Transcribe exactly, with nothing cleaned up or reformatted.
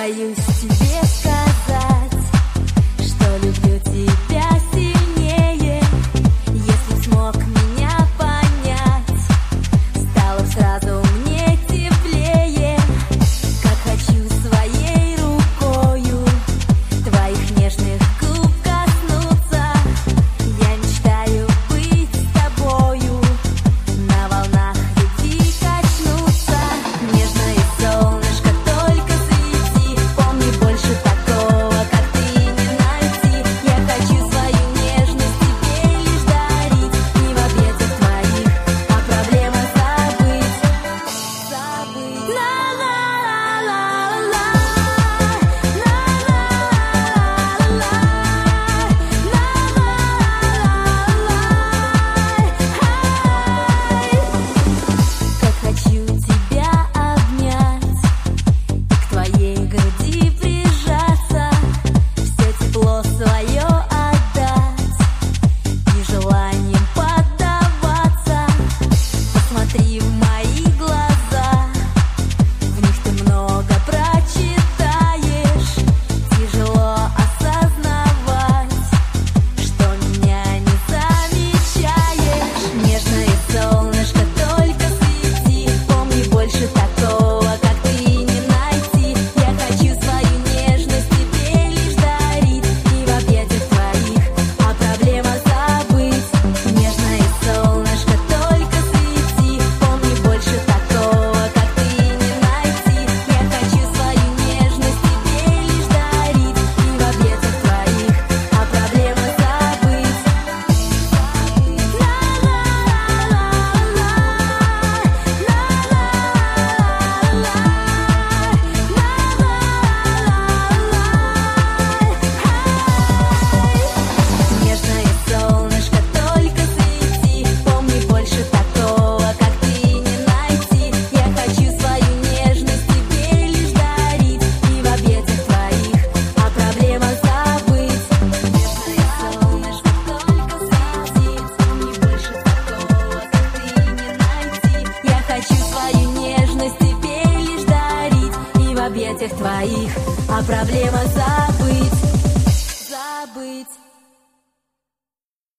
боюсь тебе сказать, что люблю тебя сильнее. Если б смог меня понять, стало б сразу мне теплее. Как хочу своей рукою твоих нежных губ коснуться. Я мечтаю быть с тобою, на волнах любви качнуться. Нежное солнышко, только свети, помни, больше такого, как ты, не найти. Я хочу свою нежность тебе лишь дарить, и в объятиях твоих о проблемах забыть, забыть. Ла-ла-ла-ла-ла, как хочу тебя обнять, к твоей груди прижаться, все тепло свое отдать и желанием поддаваться. Посмотри в мои глаза, в них ты много прочитаешь. Тяжело осознавать, что меня не замечаешь. Нежное солнышко, только свети, помни, больше такого, как ты, не найти. Я хочу свою нежность тебе лишь дарить, и в объятиях твоих о проблемах забыть. Нежное солнышко, только свети, помни, больше такого, как ты, не найти. Я хочу свою нежность тебе лишь дарить, и в объятиях твоих о проблемах забыть. Нежное солнышко, только свети, помни, больше такого, как ты, не найти. Я хочу свою нежность тебе лишь дарить, и в объятиях твоих о проблемах забыть. Нежное солнышко, только свети, помни, больше такого, как ты, не найти. Я хочу свою нежность тебе лишь дарить, и в объятиях твоих о проблемах забыть.